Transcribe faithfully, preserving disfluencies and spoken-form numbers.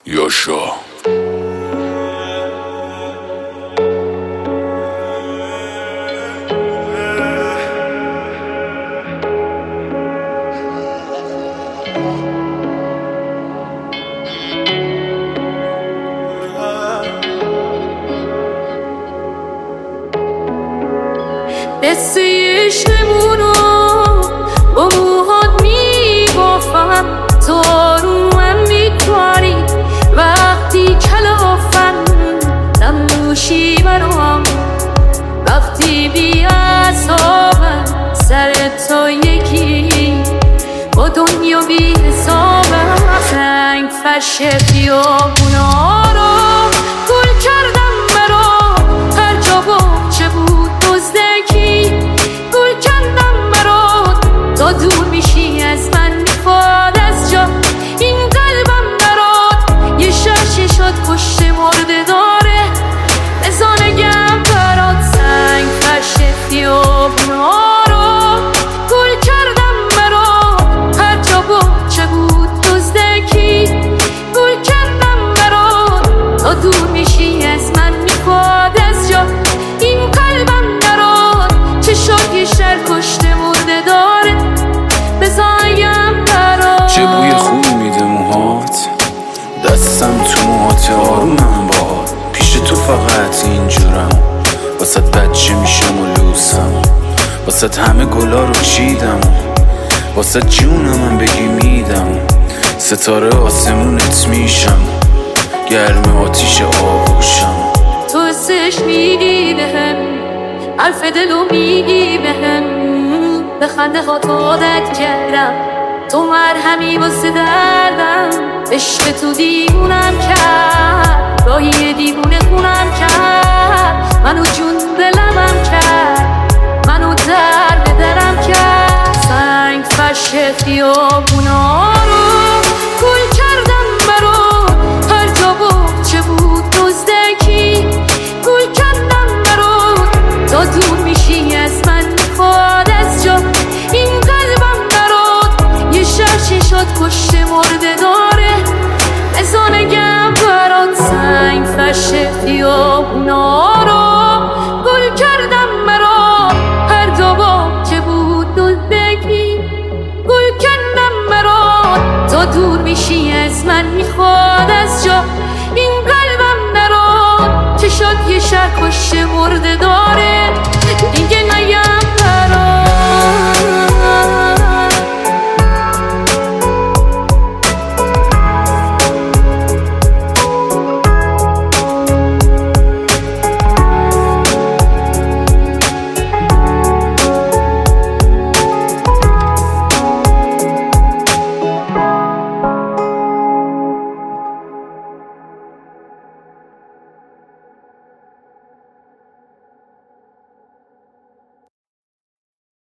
یاشا قصه عشقمونو با موهات میبافم، تو آرومم میکنی وقتی کلافم، نموشی برام وقتی بی اعصابم، سر تو یکی با دنیا بی حسابم. سنگ فرش خیابونا رو گل کردم برا، هر جا باغچه بود دزدکی گل کردم برا. تا دور میشی از من میخواد از جا این قلبم برات، یه شش شد پشت مرده داره بزانگم برات. سنگ فرش خیابونا رو گل کردم برا، هر جا باغچه بود دزدکی گل کردم برات. تا دور میشی از من میخواد از جا این قلبم برات، چه شد یه شر پشت مرده داره بزانگم برات. چه بوی خوب میده موهات، دستم تو موهات آرومم باد، پیش تو فقط اینجورم، واسه بچه میشم و لوسم، واسه همه گلا رو چیدم، واسه جونم من بگی میدم، ستاره آسمونت میشم، گرم آتیش آغوشم. تو حسش میگی بهم، حرف دلو میگی بهم، به خنده ها تو عادت کردم، تو مرهمی واسه دردم. عشق تو دیوونم کرد، راهی دیوونه خونم کرد، منو جون به لبم کرد، منو در به درم کرد. سنگ فرش خیابونا